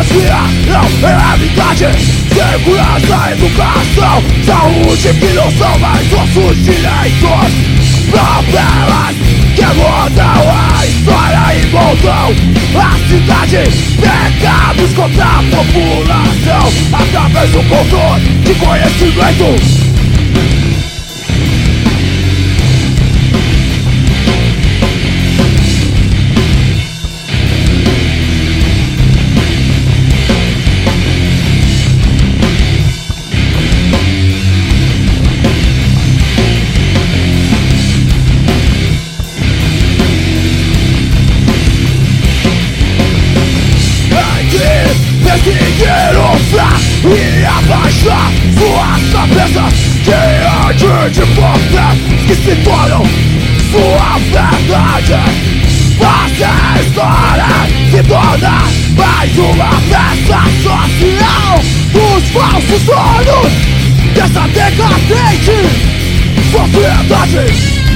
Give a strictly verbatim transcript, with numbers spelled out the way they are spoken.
Democracia não é amizade, segurança, educação, saúde, que não são mais nossos direitos. Problemas que mudam a história e moldam a cidade. Pecados contra a população através do controle de conhecimento. Perseguir o fraco e abaixar suas cabeças diante de forças que se tornam sua verdade. Faça a história se tornar mais uma peça social dos falsos donos dessa decadente sociedade.